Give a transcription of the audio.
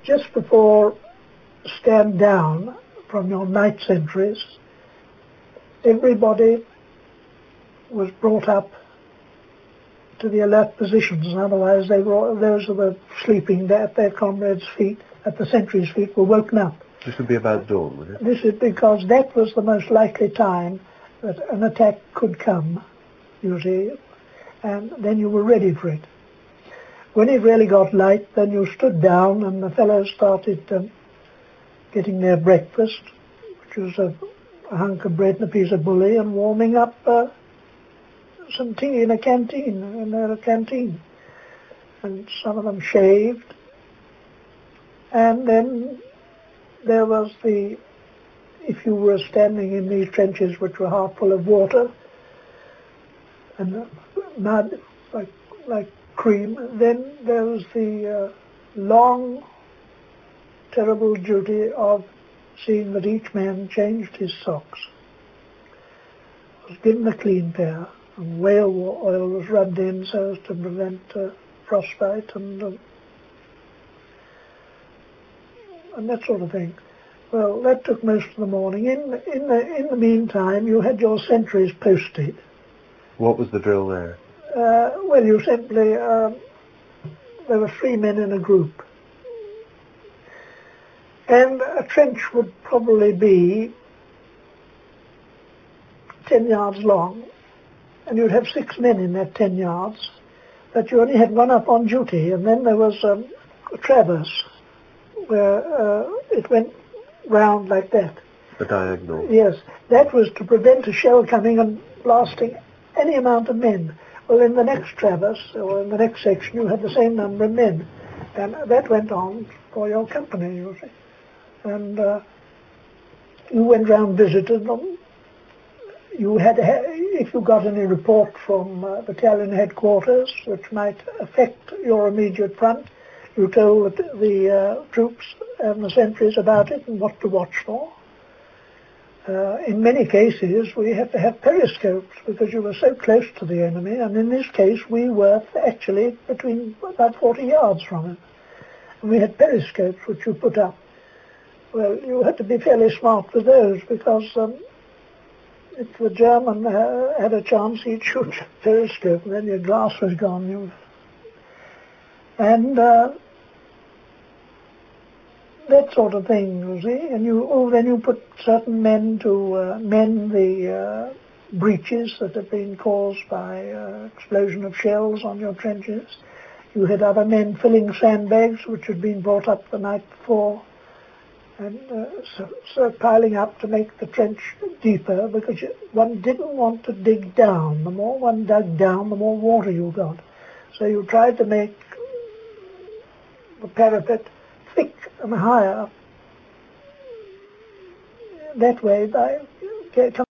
just before stand down from your night sentries, everybody was brought up to the alert positions, otherwise those who were sleeping at their comrades' feet, at the sentries' feet, were woken up. This would be about dawn, would it? This is because that was the most likely time that an attack could come, you see, and then you were ready for it. When it really got light, then you stood down and the fellows started getting their breakfast, which was a hunk of bread and a piece of bully, and warming up some tea in a canteen, and some of them shaved. And then there was if you were standing in these trenches which were half full of water and mud like cream, then there was the long, terrible duty of seeing that each man changed his socks, was given a clean pair, and whale oil was rubbed in so as to prevent frostbite and that sort of thing. Well, that took most of the morning. In the meantime, you had your sentries posted. What was the drill there? Well, you simply there were 3 men in a group, and a trench would probably be 10 yards long, and you'd have 6 men in that 10 yards, but you only had one up on duty, and then there was a traverse where it went round like that. The diagonal? Yes, that was to prevent a shell coming and blasting any amount of men. Well, in the next traverse, or in the next section, you had the same number of men, and that went on for your company, you see. And you went round, visited them. You had, if you got any report from battalion headquarters which might affect your immediate front, you told the troops and the sentries about it and what to watch for. In many cases, we had to have periscopes because you were so close to the enemy, and in this case, we were actually between about 40 yards from him. And we had periscopes which you put up. Well, you had to be fairly smart with those because if the German had a chance, he'd shoot your periscope, and then your glass was gone. And that sort of thing, you see. And then you put certain men to mend the breaches that had been caused by explosion of shells on your trenches. You had other men filling sandbags which had been brought up the night before, and so piling up to make the trench deeper, because one didn't want to dig down. The more one dug down, the more water you got. So you tried to make the parapet thick and higher that way by